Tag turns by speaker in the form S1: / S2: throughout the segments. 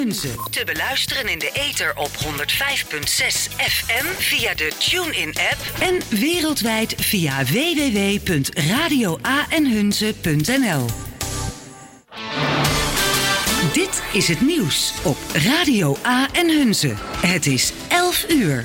S1: Te beluisteren in de ether op 105.6 FM via de TuneIn-app en wereldwijd via www.radioaenhunze.nl. Dit is het nieuws op Radio A en Hunze. Het is 11 uur.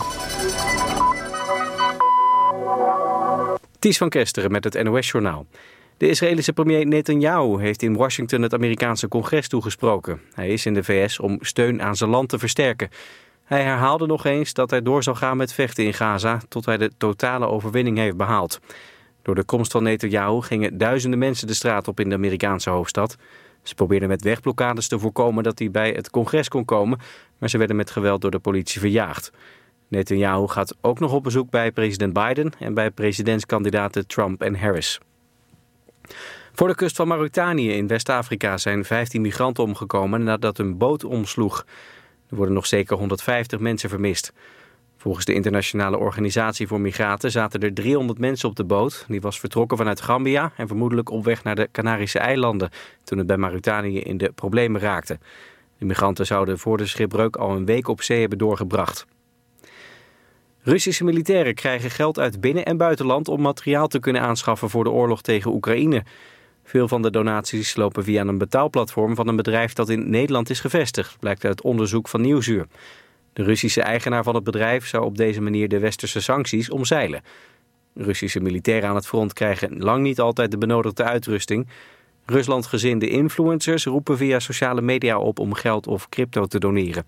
S2: Ties van Kesteren met het NOS-journaal. De Israëlische premier Netanyahu heeft in Washington het Amerikaanse congres toegesproken. Hij is in de VS om steun aan zijn land te versterken. Hij herhaalde nog eens dat hij door zal gaan met vechten in Gaza tot hij de totale overwinning heeft behaald. Door de komst van Netanyahu gingen duizenden mensen de straat op in de Amerikaanse hoofdstad. Ze probeerden met wegblokkades te voorkomen dat hij bij het congres kon komen, maar ze werden met geweld door de politie verjaagd. Netanyahu gaat ook nog op bezoek bij president Biden en bij presidentskandidaten Trump en Harris. Voor de kust van Mauritanië in West-Afrika zijn 15 migranten omgekomen nadat een boot omsloeg. Er worden nog zeker 150 mensen vermist. Volgens de Internationale Organisatie voor Migranten zaten er 300 mensen op de boot. Die was vertrokken vanuit Gambia en vermoedelijk op weg naar de Canarische eilanden toen het bij Mauritanië in de problemen raakte. De migranten zouden voor de schipbreuk al een week op zee hebben doorgebracht. Russische militairen krijgen geld uit binnen- en buitenland om materiaal te kunnen aanschaffen voor de oorlog tegen Oekraïne. Veel van de donaties lopen via een betaalplatform van een bedrijf dat in Nederland is gevestigd, blijkt uit onderzoek van Nieuwsuur. De Russische eigenaar van het bedrijf zou op deze manier de westerse sancties omzeilen. Russische militairen aan het front krijgen lang niet altijd de benodigde uitrusting. Ruslandgezinde influencers roepen via sociale media op om geld of crypto te doneren.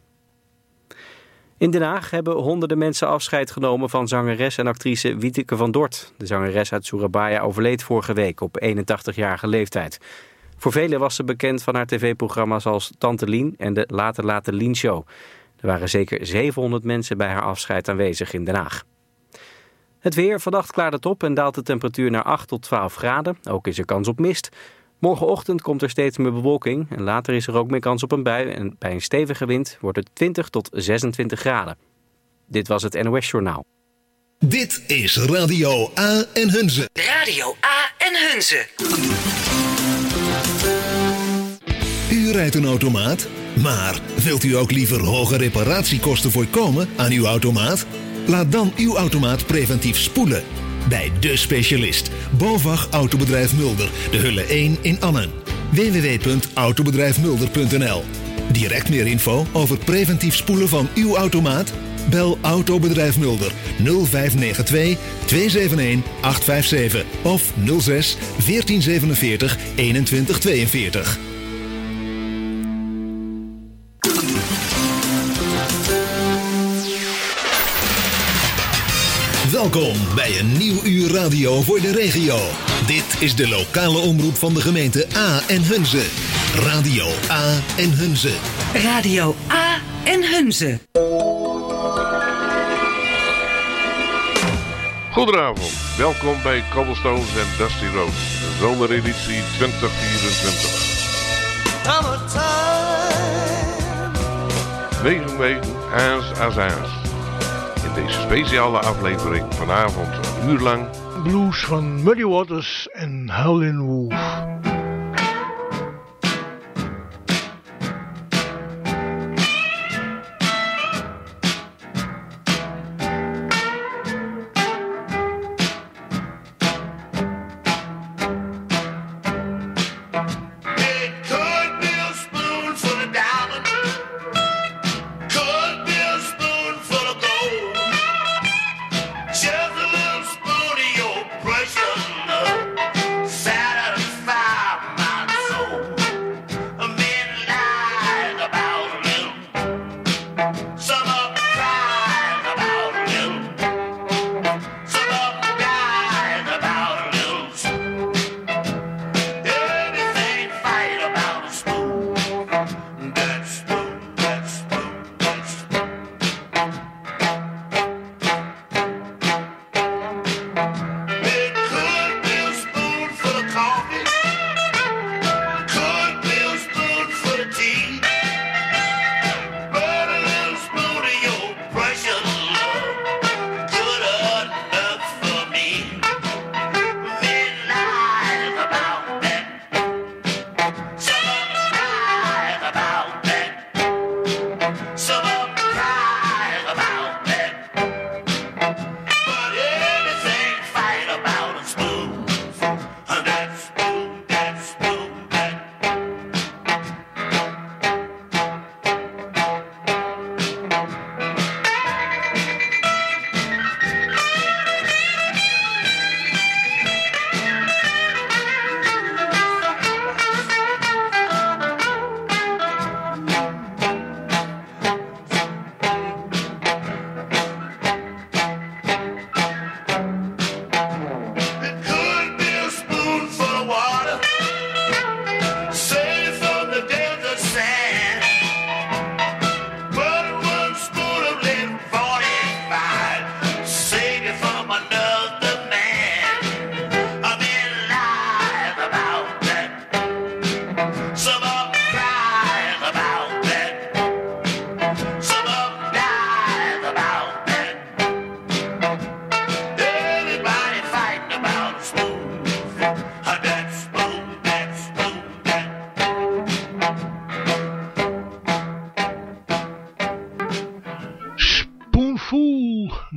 S2: In Den Haag hebben honderden mensen afscheid genomen van zangeres en actrice Wieteke van Dort. De zangeres uit Surabaya overleed vorige week op 81-jarige leeftijd. Voor velen was ze bekend van haar tv-programma's als Tante Lien en de Later Lien Show. Er waren zeker 700 mensen bij haar afscheid aanwezig in Den Haag. Het weer, vannacht klaart het op en daalt de temperatuur naar 8 tot 12 graden. Ook is er kans op mist. Morgenochtend komt er steeds meer bewolking en later is er ook meer kans op een bui. En bij een stevige wind wordt het 20 tot 26 graden. Dit was het NOS Journaal.
S3: Dit is Radio A en Hunze.
S1: Radio A en Hunze.
S3: U rijdt een automaat, maar wilt u ook liever hoge reparatiekosten voorkomen aan uw automaat? Laat dan uw automaat preventief spoelen. Bij De Specialist, BOVAG Autobedrijf Mulder, de Hulle 1 in Annen. www.autobedrijfmulder.nl. Direct meer info over preventief spoelen van uw automaat? Bel Autobedrijf Mulder 0592 271 857 of 06 1447 2142. Welkom bij een nieuw uur radio voor de regio. Dit is de lokale omroep van de gemeente A en Hunze. Radio A en Hunze.
S1: Radio A en Hunze.
S4: Goedenavond, welkom bij Cobblestones en Dusty Road, de zomereditie 2024. Wegen, aas. In deze speciale aflevering vanavond een uur lang
S5: blues van Muddy Waters en Howlin' Wolf.
S6: Satisfied.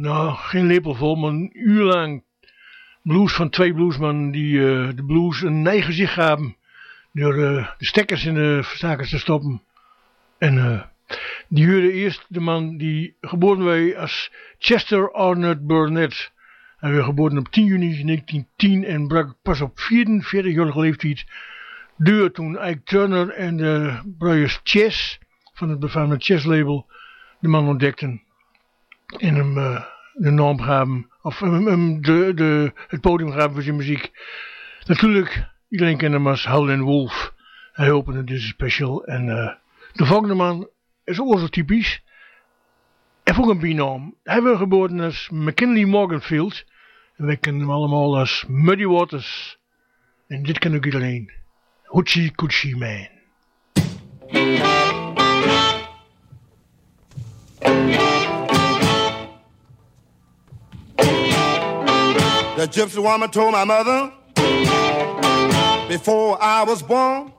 S5: nou, geen lepel vol, maar een uur lang blues van 2 bluesmannen die de blues een eigen gezicht gaven door de stekkers in de verstakers te stoppen. En die huurde eerst de man die geboren werd als Chester Arnott Burnett. Hij werd geboren op 10 juni 1910 en brak pas op 44-jarige leeftijd door toen Ike Turner en de broers Chess van het befaamde Chess label de man ontdekten en hem de naam gaven, of hem het podium gaven voor zijn muziek. Natuurlijk, iedereen kent hem als Howlin' Wolf. Hij opende deze special en de volgende man is ook zo typisch. En voor een binaam. Hij werd geboren als McKinley Morganfield. En wij kennen hem allemaal als Muddy Waters. En dit kan ook iedereen. Hoochie Coochie Man.
S6: The gypsy woman told my mother before I was born,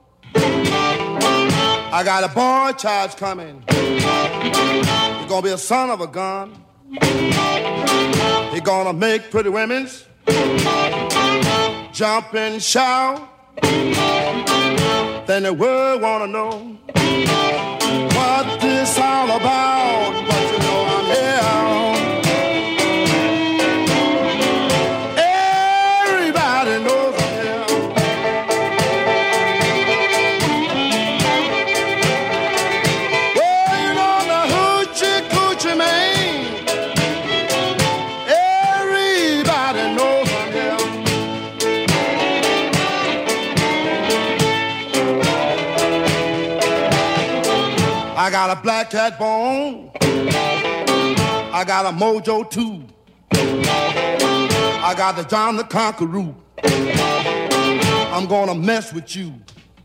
S6: I got a boy child coming. He's gonna be a son of a gun. He's gonna make pretty women jump and shout. Then the world wanna know what this all about. But you know I'm here. I got a black cat bone. I got a mojo too. I got the John the Conqueror. I'm gonna mess with you.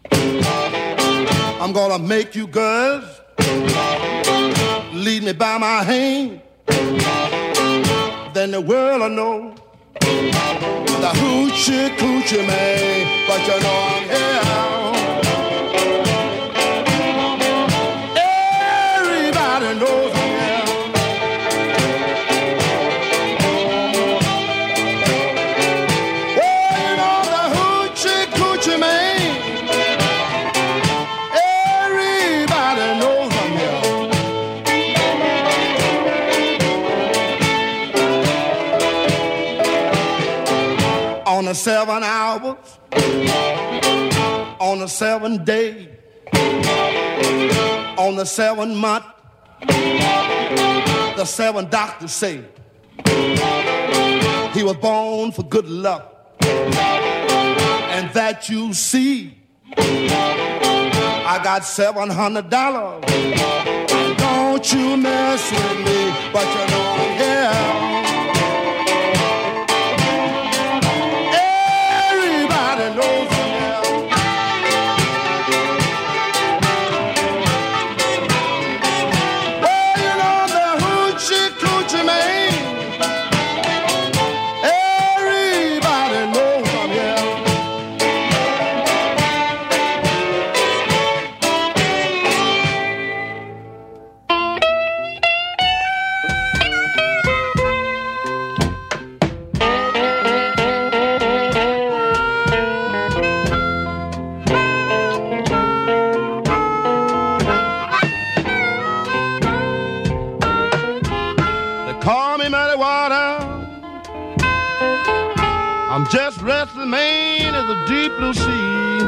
S6: I'm gonna make you girls lead me by my hand. Then the world will know the hoochie coochie man. But you know I'm here. Knows I'm here. Oh, you know the hoochie coochie man. Everybody knows I'm here. On the 7 hours, on the 7 days, on the 7 month. The 7 doctors say he was born for good luck, and that you see. I got $700, and don't you mess with me, but you know I'm here. Everybody knows I'm here. Just restless man of the deep blue sea.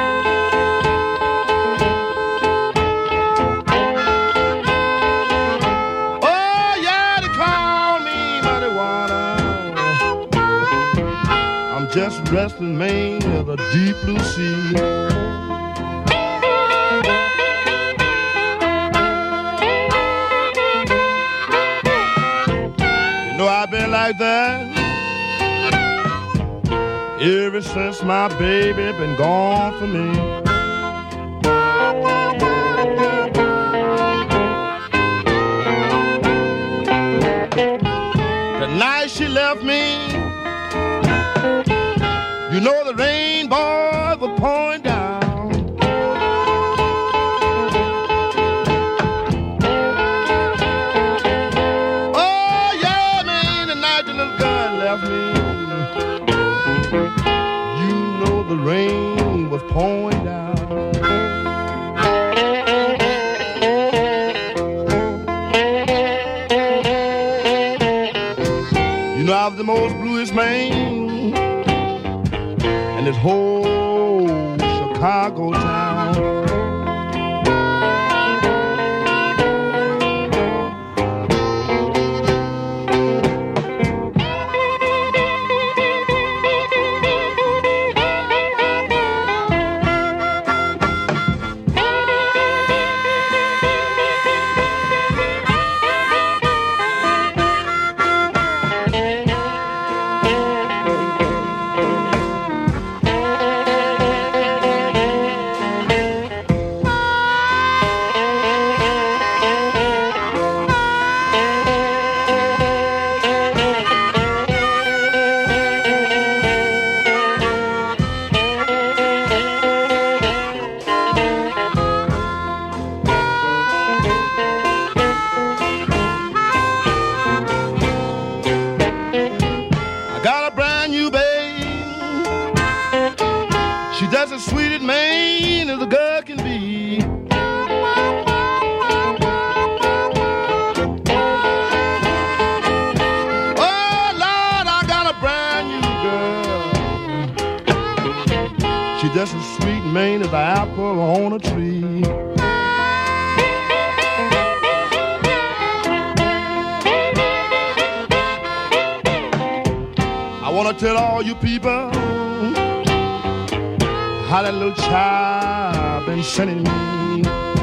S6: Oh yeah, they call me muddy water. I'm just restless man of the deep blue sea. You know I've been like that ever since my baby been gone from me. The night she left me, you know the rainbow was pouring down. Oh yeah, of the most bluest man in this whole Chicago town. Just as sweet and mean as the apple on a tree. I want to tell all you people how that little child been sending me.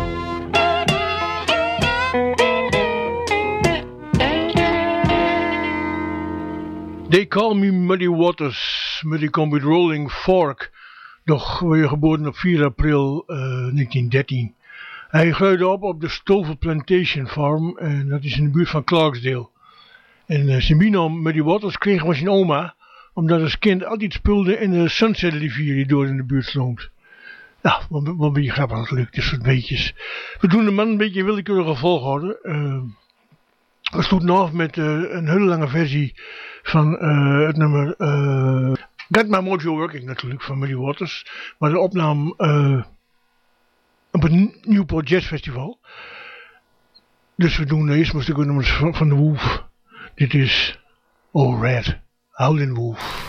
S5: They call me Muddy Waters, Muddy come with Rolling Fork. Doch weer geboren op 4 april 1913. Hij groeide op de Stover Plantation Farm en dat is in de buurt van Clarksdale. En zijn bijnaam Muddy Waters kreeg van zijn oma, omdat als kind altijd speelde in de Sunset rivier die door in de buurt stroomt. Nou, wat een beetje grappig natuurlijk, dit soort beetjes. We doen de man een beetje willekeurige volgorde. We stoeten af met een hele lange versie van het nummer Got My Mojo Working natuurlijk van Muddy Waters. Maar de opname op het Newport Jazz Festival. Dus we doen eerst maar een stukje nummers van de Wolf. Dit is All Red, Howlin' Wolf.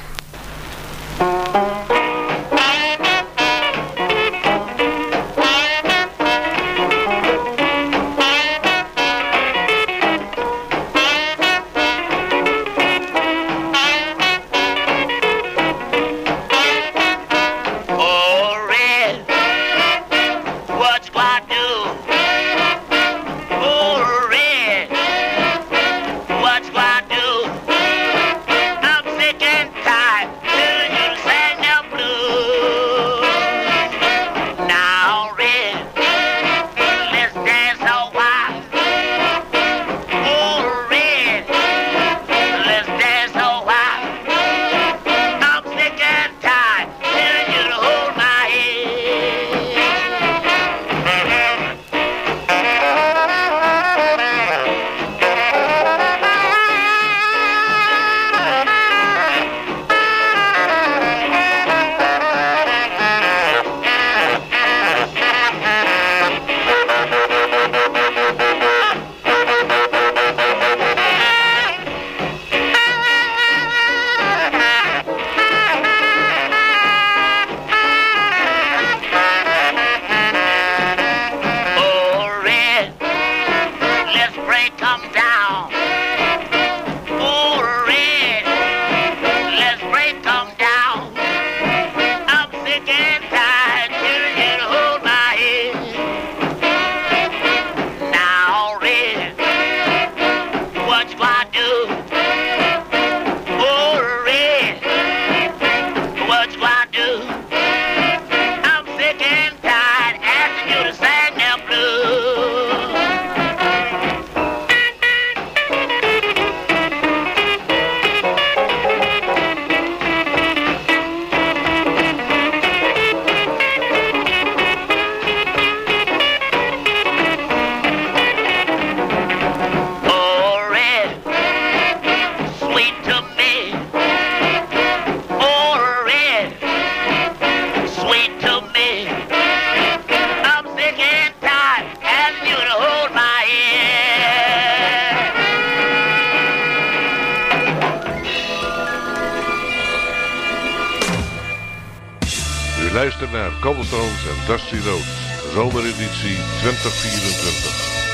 S4: luistert naar Cobblestones en Dusty Rhodes. Zomereditie 2024.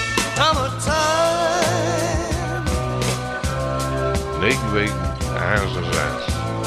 S4: 9 weken Hazensreis.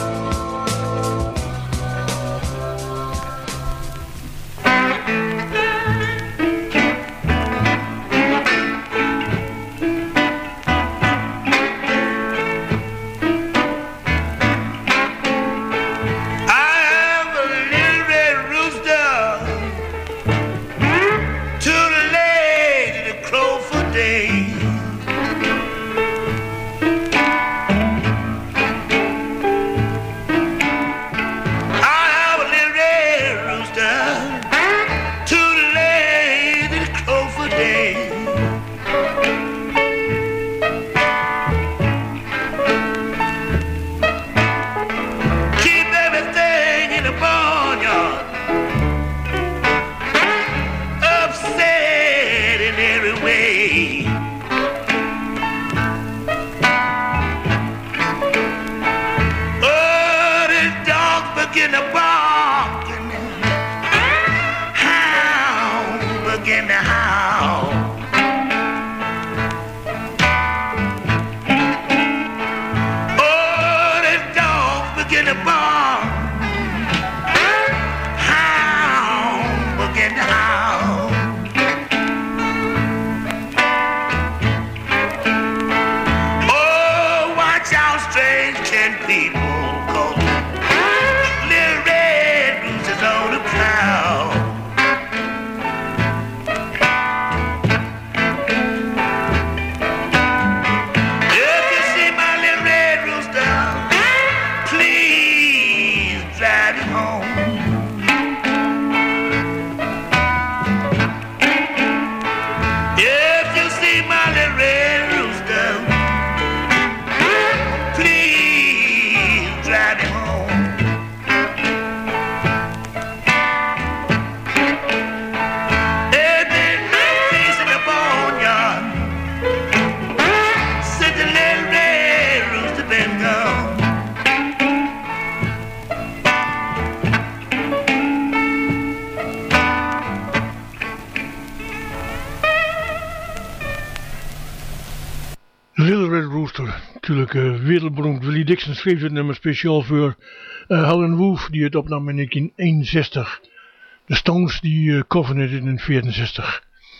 S5: Natuurlijk wereldberoemd. Willie Dixon schreef het nummer speciaal voor Howlin' Wolf, die het opnam in 1961. De Stones die coverden het in 1964.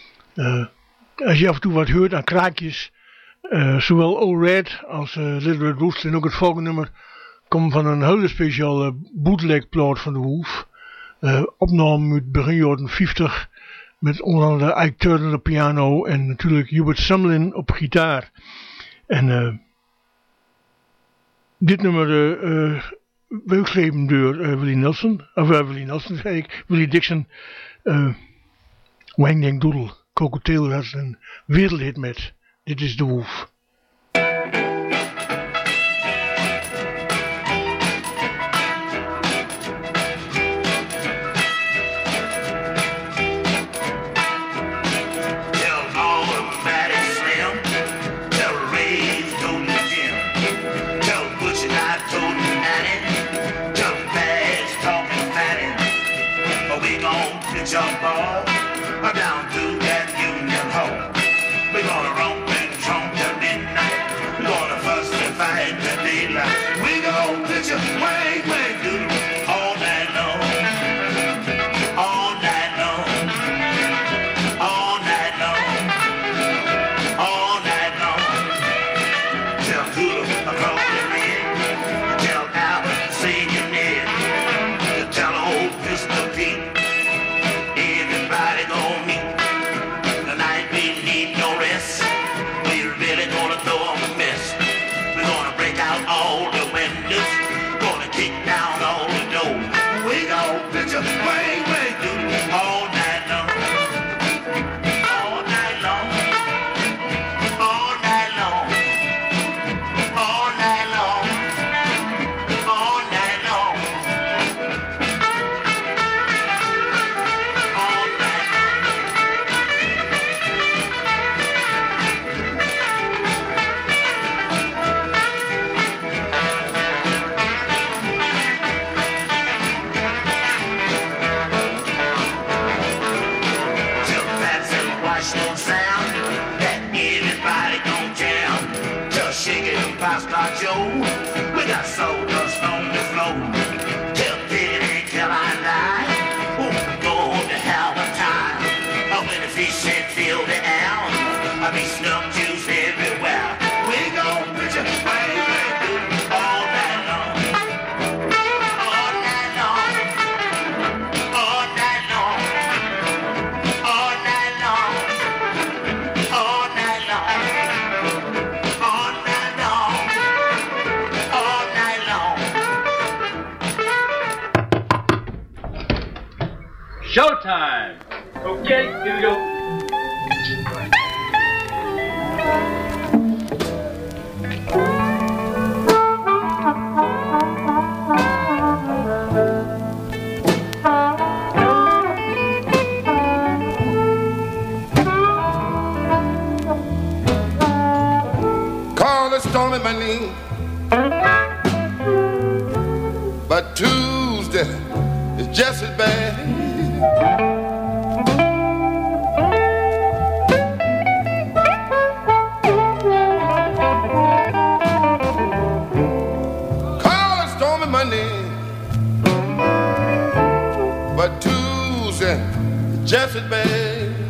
S5: Als je af en toe wat hoort aan kraakjes, zowel All Red als Little Red Rooster en ook het volgende nummer komen van een hele speciale bootleg plaat van de Wolf. Opname uit begin jaren 50 met onder andere Ike Turner op piano en natuurlijk Hubert Sumlin op gitaar. En dit nummer werd geschreven door Willie Dixon. Wang Dang Doodle, Coco Taylor had een wereldhit met. Dit is de Wolf.
S7: Jump all down to that Union Hall. We're gonna romp and tromp till the Star Joe. We got soul dust on the floor. Till Billy, till I die. Oh, we go to hell of time. Oh, when the fish and fill the air. I be snuff juice everywhere. We gon' put you bang, bang, all night long. All night long. All night long. All night long. All night long. All night long. All night long.
S8: Showtime! Okay, here we go.
S6: Call the storm in my name, but Tuesday is just as bad. Call the storm in my name, but Tuesday is just as bad.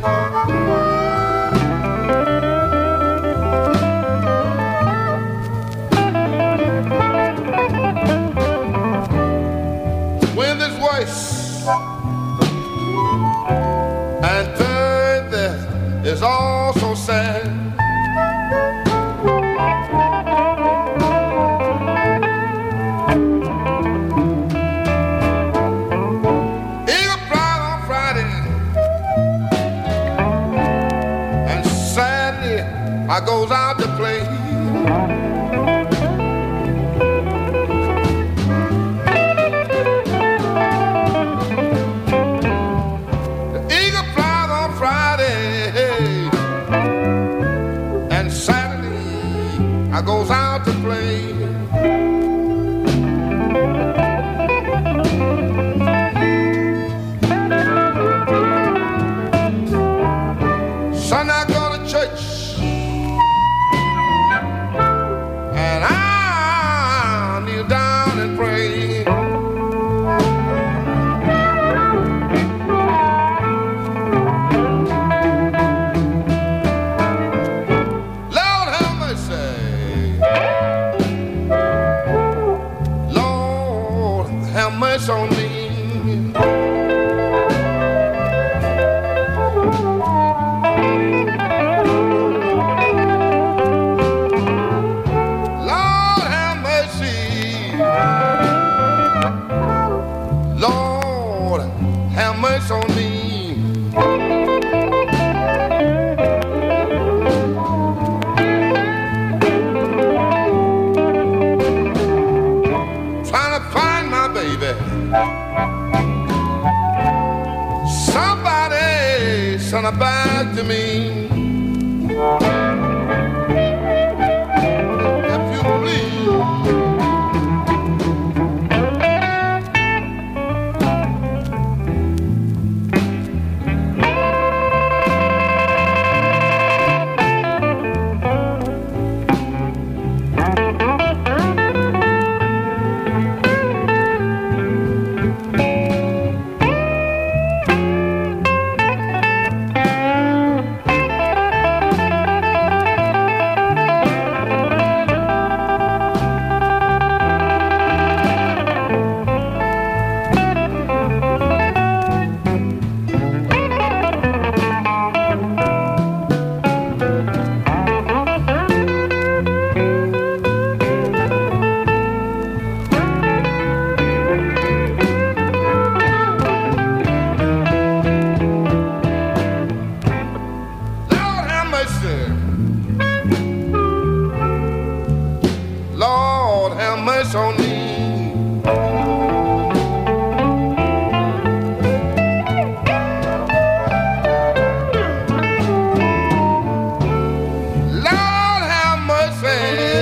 S6: When this voice and Thursday is all so sad. Eagle flies on Friday and Saturday I goes out to play. I goes out to play. Son, I go to church and I kneel down and pray. Lord have mercy. Lord have mercy on me. Lord have mercy. Lord have mercy on me. Trying to find my baby. Somebody send her back to me. If you please. Lord have mercy. Lord have mercy on me. Lord have mercy.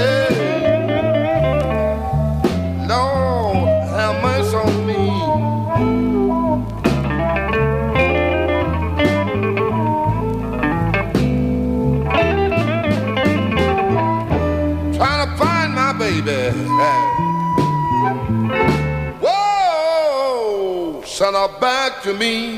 S6: Lord have mercy on me. Whoa, son of back to me.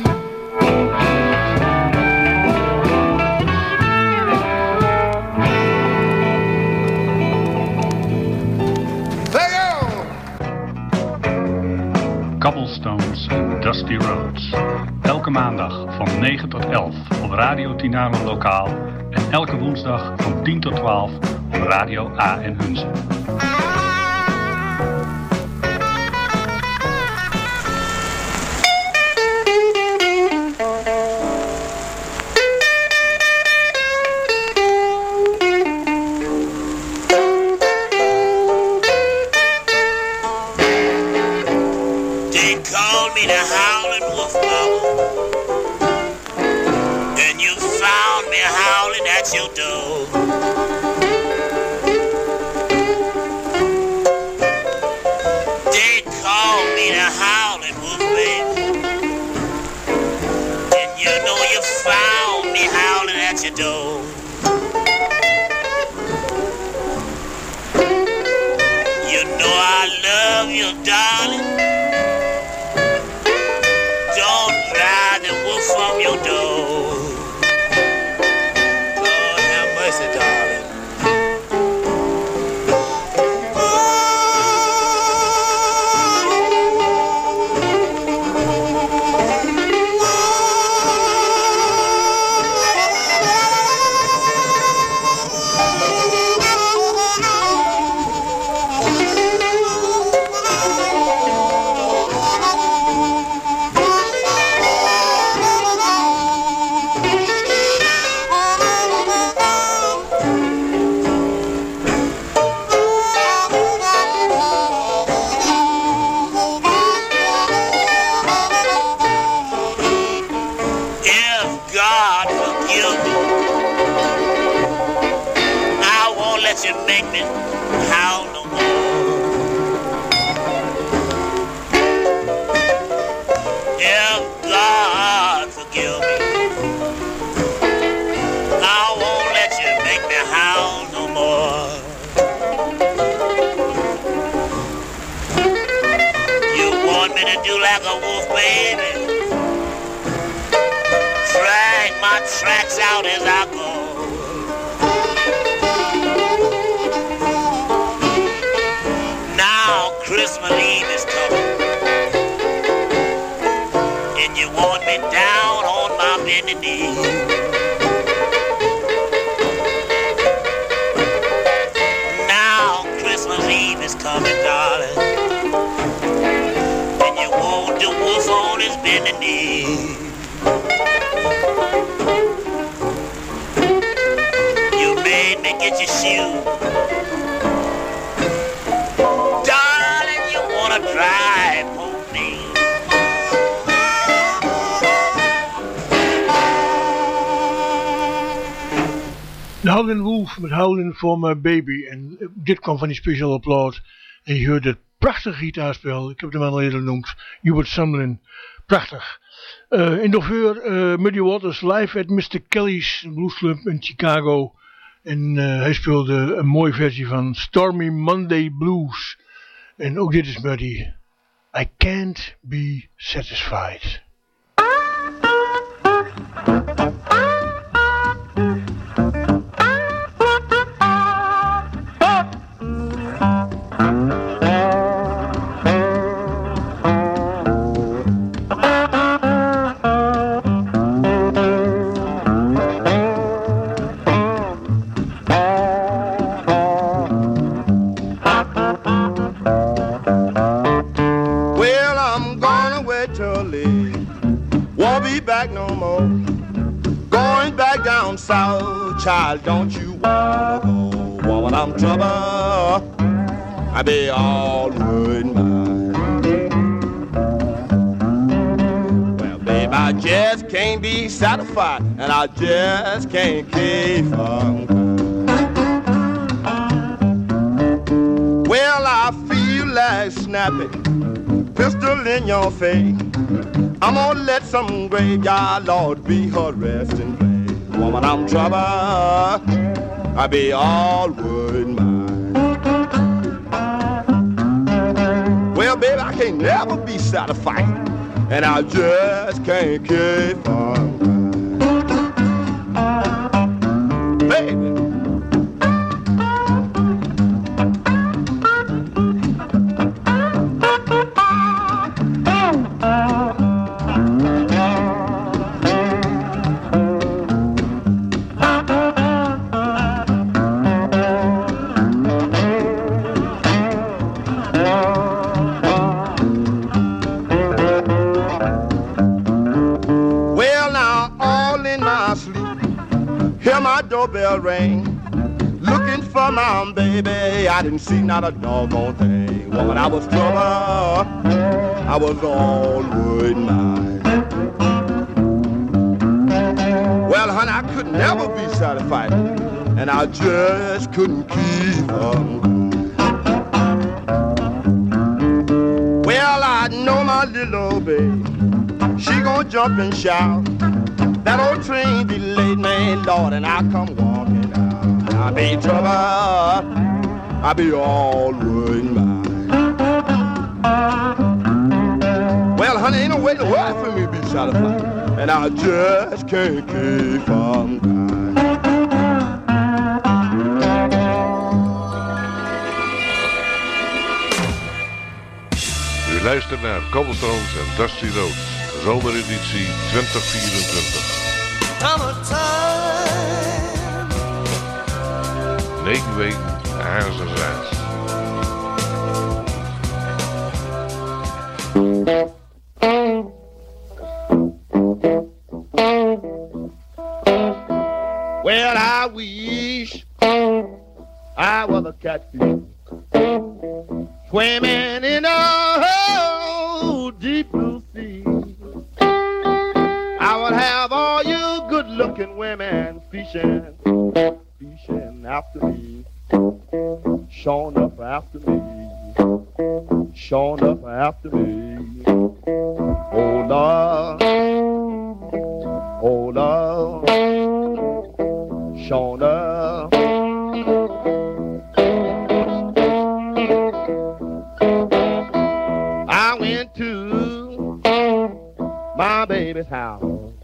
S9: Cobblestones en Dusty Roads. Elke maandag van 9 tot 11 op Radio Tinalo Lokaal en elke woensdag van 10 tot 12 op Radio A en Hunze.
S7: Your door. They call me the Howling Wolf, baby. And you know you found me howling at your door. You know I love you, darling. Don't drive the wolf from your door. Tracks out as I go. Now Christmas Eve is coming, and you want me down on my bended knee. Now Christmas Eve is coming, darling, and you want the wolf on his bended knee. Get your shoe, darling. You wanna drive home me?
S5: De Howlin' Wolf met Howlin' for My Baby. En dit kwam van die speciale plaat. En je hoort het prachtige gitaarspel. Ik heb het hem al eerder genoemd. Hubert Sumlin. Prachtig. In november Muddy Waters live at Mr. Kelly's Blues Club in Chicago. En hij speelde een mooie versie van Stormy Monday Blues. En ook dit is Muddy. I can't be satisfied.
S6: Back no more. Going back down south, child, don't you wanna go? Woman, I'm trouble. I be all good mine. Well, babe, I just can't be satisfied, and I just can't keep on. Well, I feel like snapping, pistol in your face. I'm gonna let some graveyard lord be her resting place. Woman, I'm trouble, I be all wood mine. Well, baby, I can't never be satisfied, and I just can't keep on. Baby. Doorbell rang, looking for my baby. I didn't see not a doggone thing. Woman, I was trouble, I was all worried mine. Well, honey, I could never be satisfied, and I just couldn't keep on. Well, I know my little old baby, she gon' jump and shout. That old train delayed me, Lord, and I come walking out. I be in trouble, I be all worried mine. Well, honey, ain't no way in the world for me to be satisfied, and I just can't keep on crying.
S4: U luistert naar Cobblestones en Dusty Rhodes. Zomereditie 2024. 9 weken Hazensreis.
S6: Well, I wish I was a catfish swimming in a deep blue sea. I would have all you good-looking women fishing after me, showing up after me, showing up after me. Oh Lord, showing up. I went to my baby's house,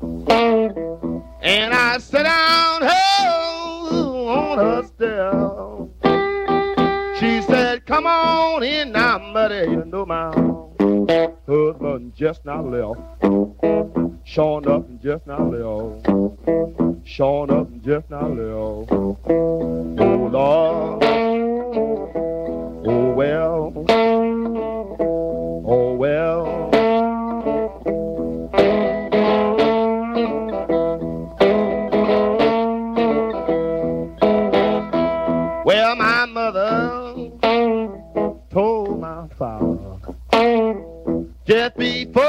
S6: and I sat down on her step. She said, come on in now, buddy, you know my husband just now left. Showing up and just now left. Showing up and just now left. Oh Lord, oh well, oh well. Well, my mother told my father just before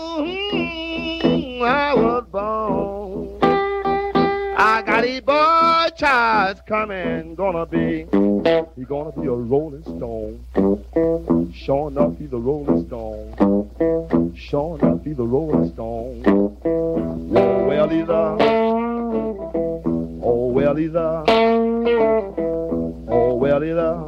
S6: I was born, I got a boy child coming, he gonna be a rolling stone. Sure enough, he's a rolling stone. Sure enough, he's a rolling stone. Oh, well, he's a, oh, well, he's a, oh, well, he's a.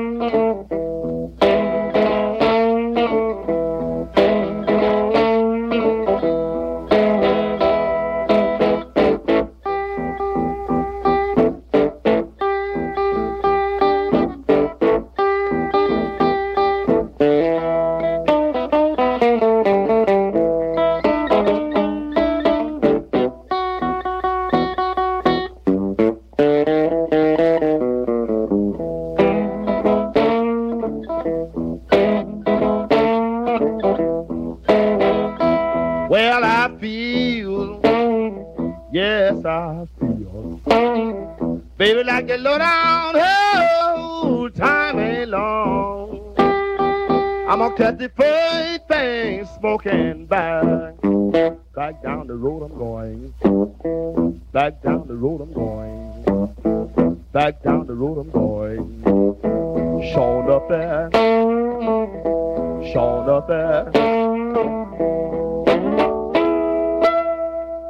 S6: Baby, like you low down, oh, time ain't long. I'm gonna cut the first thing smoking back. Back down the road I'm going. Back down the road I'm going. Back down the road I'm going. Showing up there. Showing up there.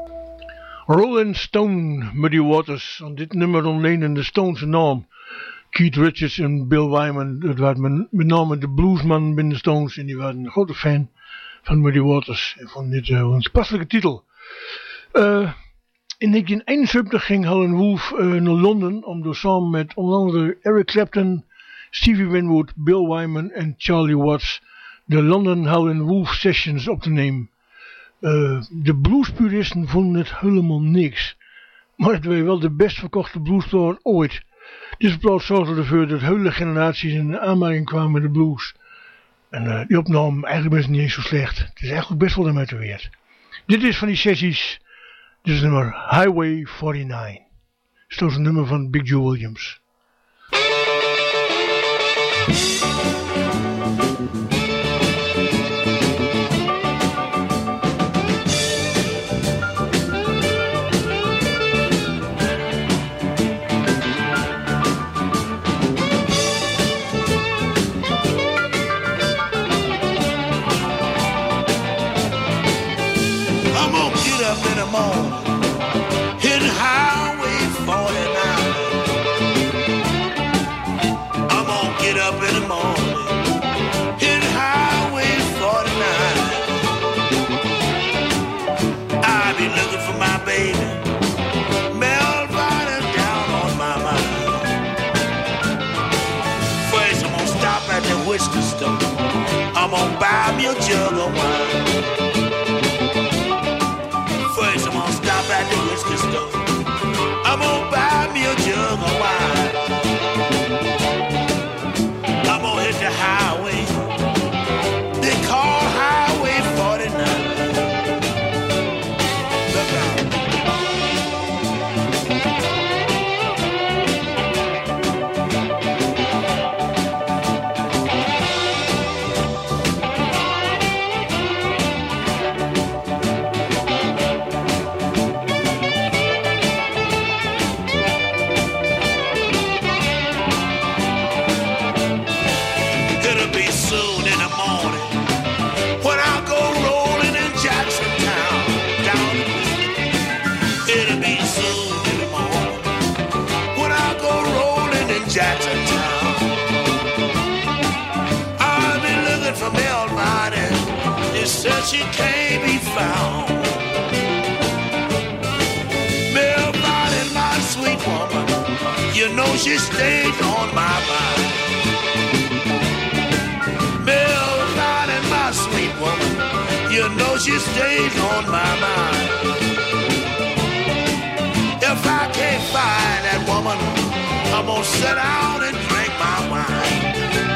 S5: Rolling Stone, Muddy Waters. En dit nummer ontleende de Stones naam. Keith Richards en Bill Wyman, dat waren met name de bluesman binnen de Stones. En die waren een grote fan van Muddy Waters. En van dit toepasselijke titel. In 1971 ging Howlin' Wolf naar Londen om door samen met onder andere Eric Clapton, Stevie Winwood, Bill Wyman en Charlie Watts de London Howlin' Wolf Sessions op te nemen. De bluespuristen vonden het helemaal niks. Maar het was wel de best verkochte bluesplaat ooit. Deze plaat zorgde ervoor dat hele generaties in aanmerking kwamen met de blues. En die opname eigenlijk best niet eens zo slecht. Het is eigenlijk best wel de moeite waard. Dit is van die sessies. Dit is nummer Highway 49. Dat is een nummer van Big Joe Williams.
S7: I'm gonna buy me a jug of wine. First I'm gonna stop at the whiskey store. I'm gonna buy me a jug of wine. I'm gonna hit the highway. They call Highway 49. Look out. Jackson Town. I've been looking for Mel Martin. They said she can't be found. Mel Martin, my sweet woman, you know she stays on my mind. Mel Martin, my sweet woman, you know she stays on my mind. If I can't find that woman, I'm gonna sit down and drink my wine.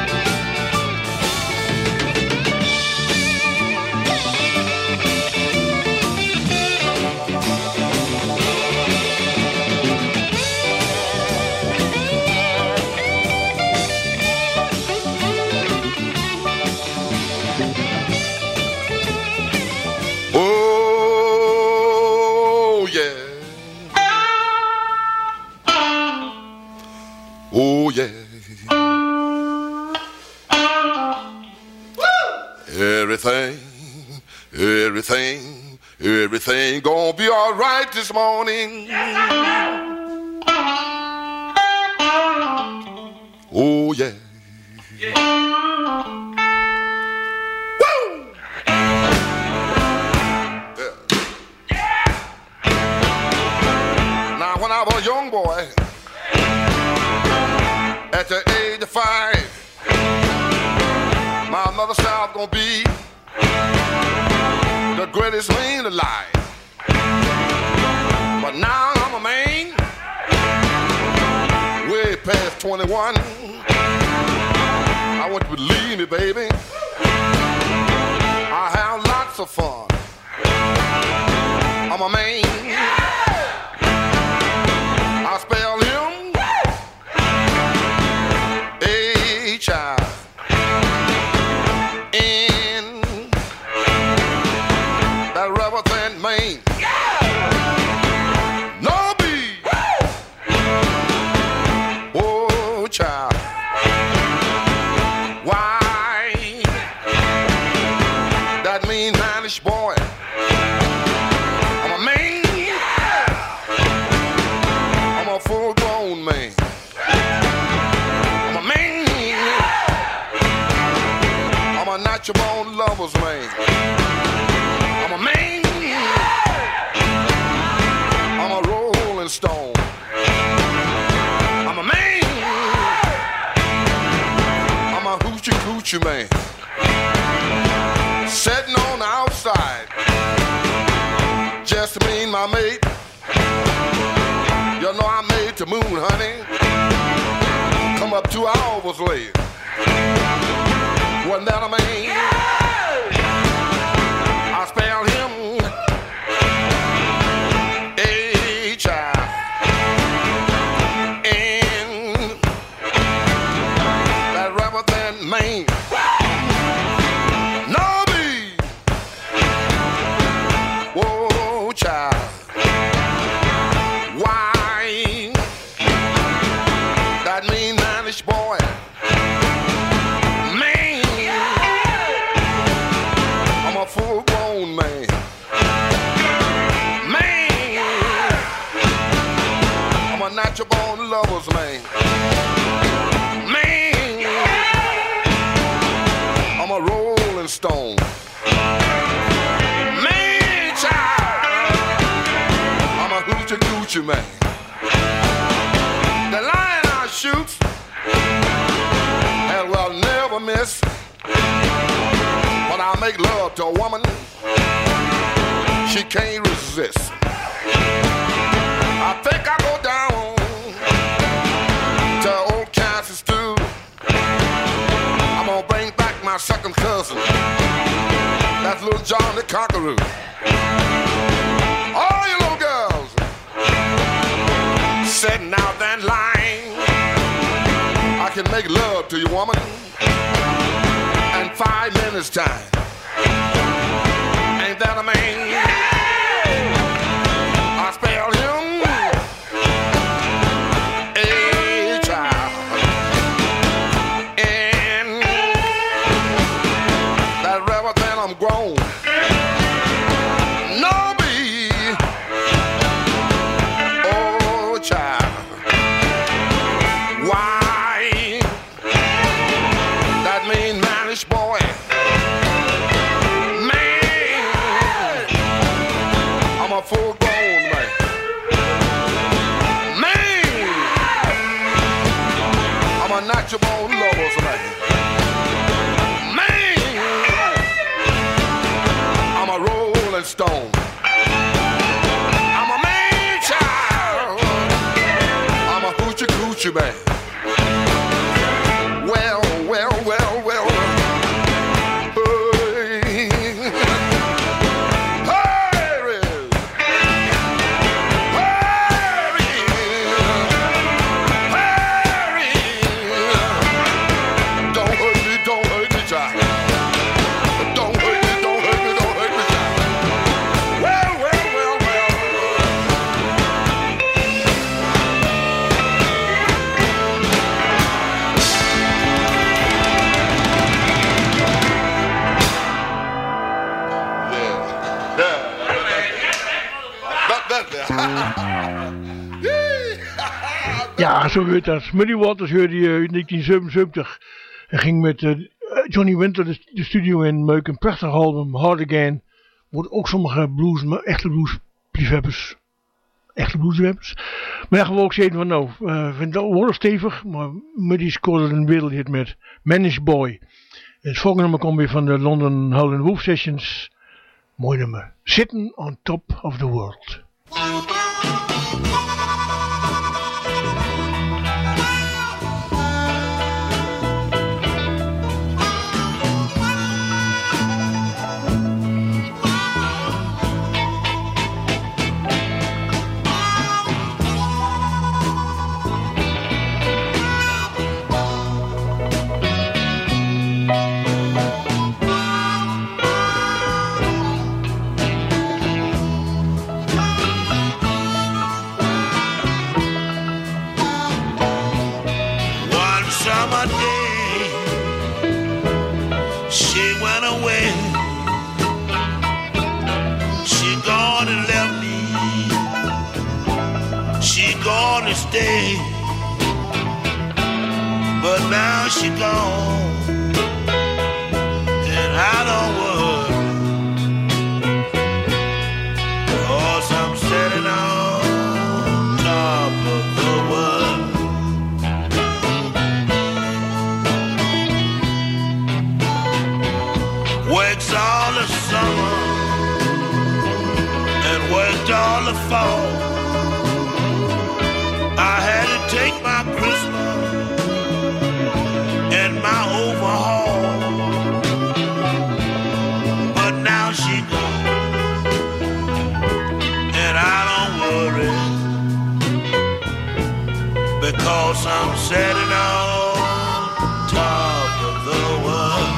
S6: Oh, yeah. Oh yeah. Everything gonna be all right this morning. Oh yeah. Woo! Now when I was a young boy, at the age of 5, my mother said I was gonna be the greatest man alive. But now I'm a man, way past 21. I want you to believe me, baby. I have lots of fun. I'm a man. I spell him H-I-N. That rubber thin man. No B. Oh, child. Why? That mean mannish boy. I'm a man. I'm a full lover's man. I'm a man. I'm a rolling stone. I'm a man. I'm a hoochie coochie man. Sitting on the outside, just me and my mate. You know I made the moon, honey. Come up 2 hours late. Wasn't that a man? I spelled him H-I-N. That rather than man. No me. Whoa, child. Why? That mean manish boy. Full-grown man. Man, I'm a natural-born lover's man. Man, I'm a rolling stone. Man, child, I'm a hoochie-coochie man. The lion I shoot, and will never miss. When I make love to a woman, she can't resist. I think I go down to old Kansas too. I'm gonna bring back my second cousin, that's little John the Conqueror. All you little girls sitting out that line, I can make love to you, woman, in 5 minutes time. Ain't that a man? I spell him H-I-N. That rather than I'm grown. No be. Oh child. Why? That mean manish boy. Full-grown man. Man, I'm a natural-born lover's man. Man, I'm a rolling stone. I'm a man child. I'm a hoochie-coochie man. Well, well, well, well.
S5: Ja, zo werd dat. Muddy Waters hoorde je in 1977. Hij ging met Johnny Winter de studio in, maakte een prachtig album, Hard Again. Wordt ook sommige blues, maar echte bluesliefhebbers. Maar ja, gewoon ook zeggen van nou, vind het wel stevig, maar Muddy scoorde een wereldhit met Manish Boy. Het volgende nummer komt weer van de London Howlin' Wolf Sessions. Mooi nummer. Sitting on Top of the World.
S7: Gonna stay, but now she gone, and I don't worry. the fall. I had to take my Christmas and my overhaul, but now she gone, and I don't worry, because I'm sitting on top of the world.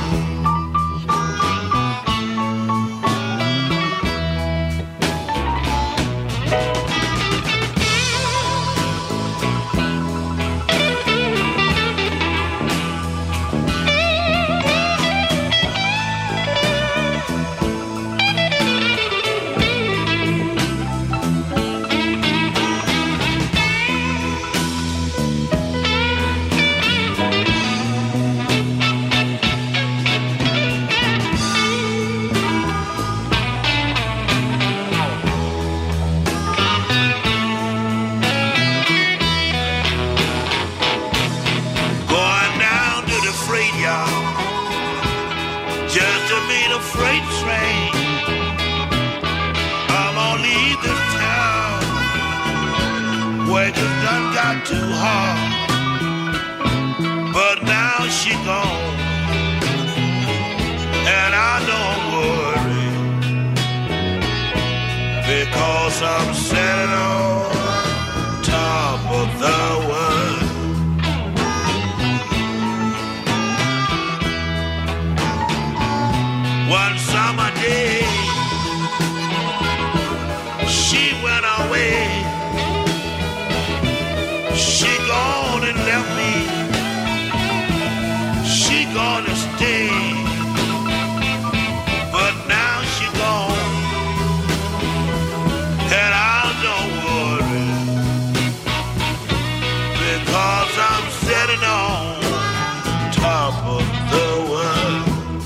S7: Too hard, but now she gone, and I don't worry, because I'm sitting on top of the world. One summer day, she went away. She gone and left me. She gonna stay, but now she gone, and I don't worry, because I'm sitting on top of the world.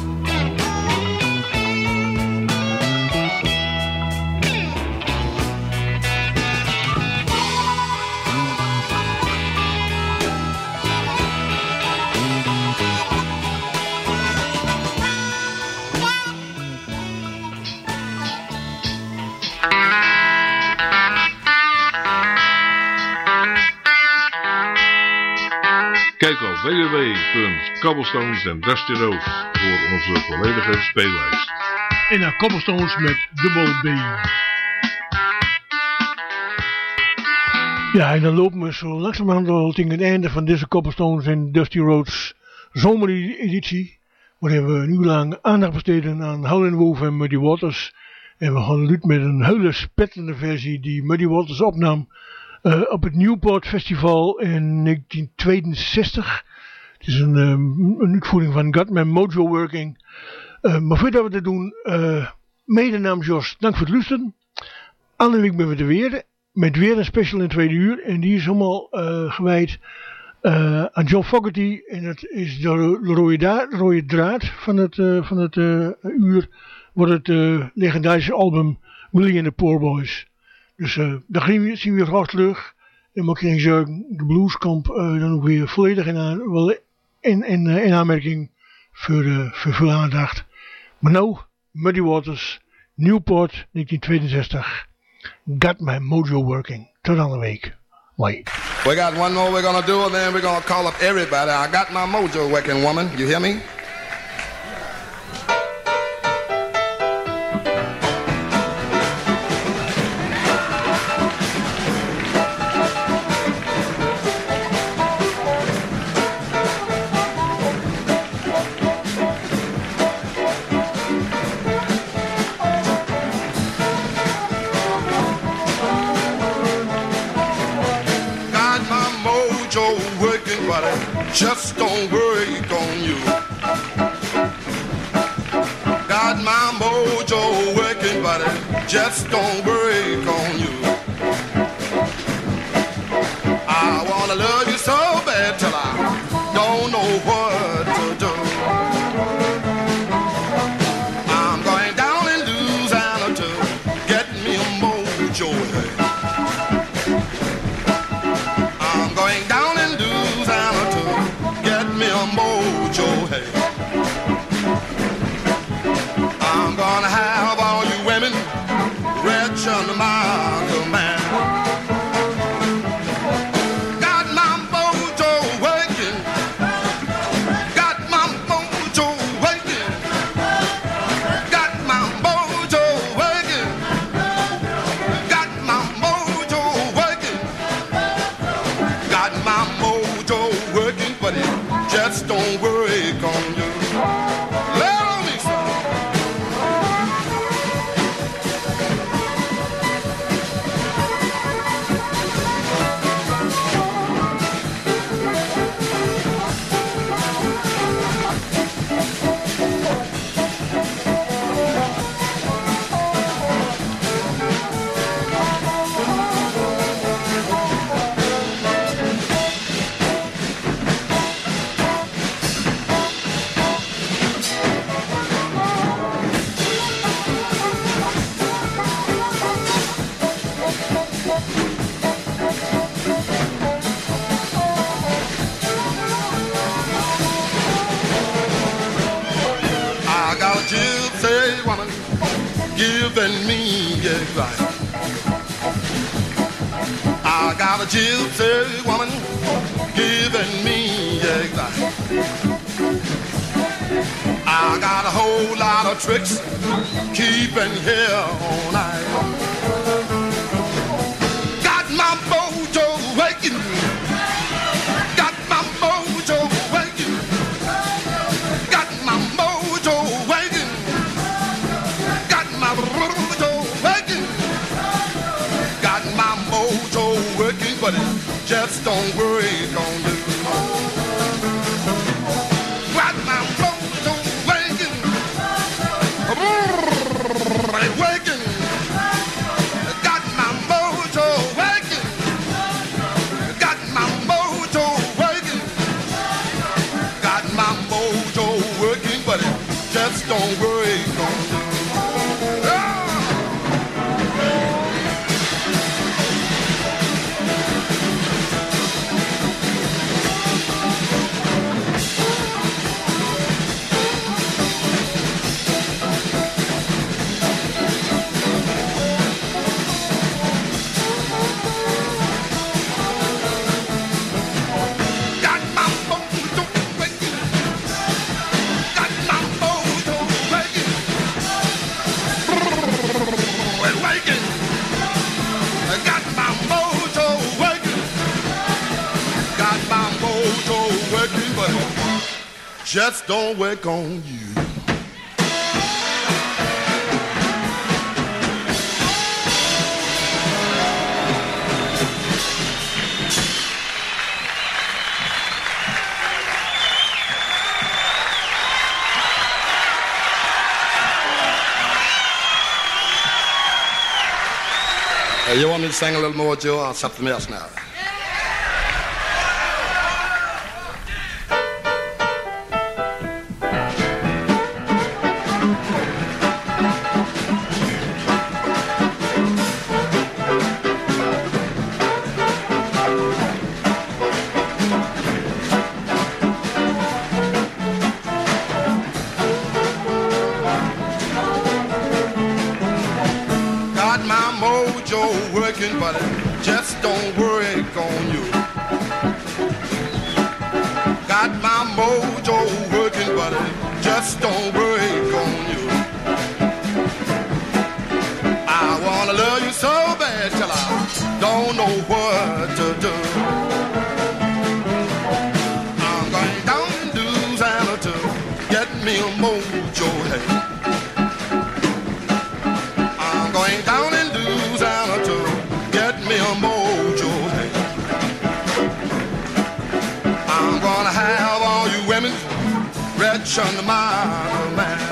S4: Kijk op www.cobblestonesanddustyroads voor onze volledige speellijst.
S5: En naar Cobblestones met dubbel B. Ja, en dan lopen we zo langzamerhand al tegen het einde van deze Cobblestones en Dusty Roads zomereditie. Waarin we een uur lang aandacht besteden aan Howlin' Wolf en Muddy Waters. En we gaan uit met een hele spettende versie die Muddy Waters opnam op het Newport Festival in 1962. Het is een uitvoering van Got My Mojo Working. Maar voordat we dat doen, mede namens Jos, dank voor het luisteren. Andere week ben we er weer, met weer een special in 2 uur. En die is helemaal gewijd aan John Fogerty. En het is de rode draad van het uur, wordt het legendarische album Willie and the Poor Boys. Dus daar zien we graag terug. En mag ik zeggen, de blues komt dan ook weer volledig in aanmerking voor veel aandacht. Maar nou, Muddy Waters, Newport 1962. Got My Mojo Working. Tot andere week. Bye.
S6: We got one more we're gonna do, and then we're gonna call up everybody. I got my mojo working, woman. You hear me? Just don't work on you. Got my mojo working, buddy. Just don't work on you. I wanna love you so bad till I don't know what to do. I'm going down in Louisiana to get me a mojo. I'm going down in Louisiana to get me a mojo, hey. I'm gonna have all you women rich under my mojo working, but it just don't work on you. Let on me, son. Giving me advice. I got a gypsy woman giving me advice. I got a whole lot of tricks keeping here all night. Got my mojo waking. Got my mojo waking. Got my mojo waking. Working, but it just don't work on you. Got my mojo waking, waking. Got my mojo waking, got my mojo waking, got my mojo working, but it just don't work on you. Just don't work on you. Hey, you want me to sing a little more, Joe, or something else now? But it just don't work on you. Got my mojo working, but it just don't work on you. I wanna love you so bad till I don't know what to do. I'm going down in Louisiana to get me a mojo, hey. I'm going down in Louisiana to get me a mojo, hey. I'm gonna have all you women rich under my man.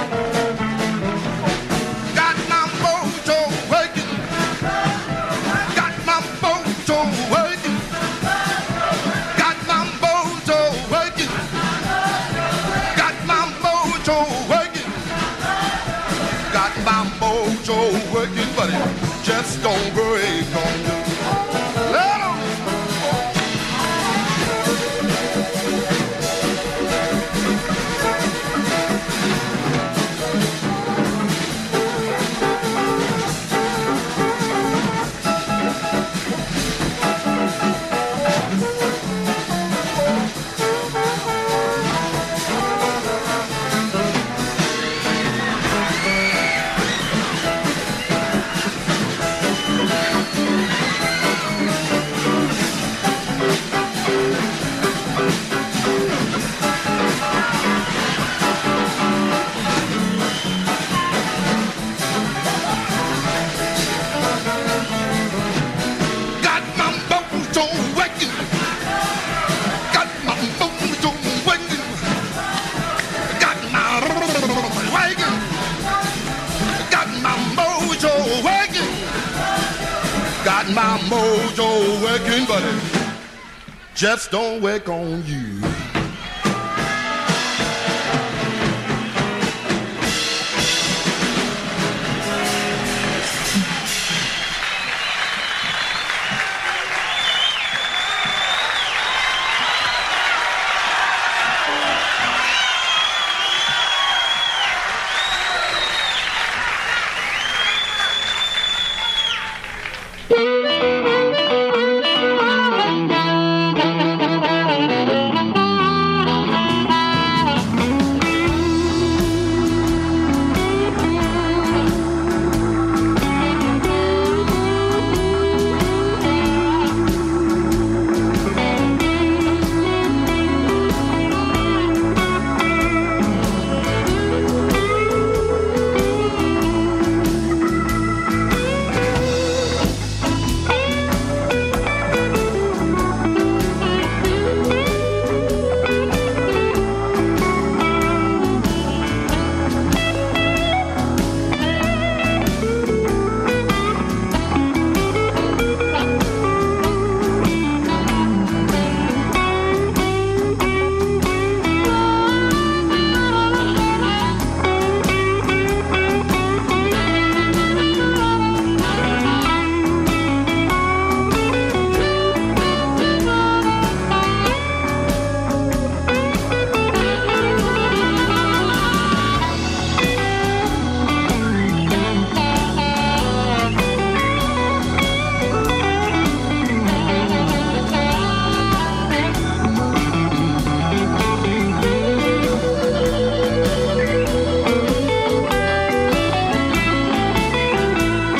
S6: Got my mojo working. Got my mojo working. Got my mojo working. Got my mojo working. Got my mojo working, but it just don't break on you. Let 'em. got my mojo working, but it just don't work on you.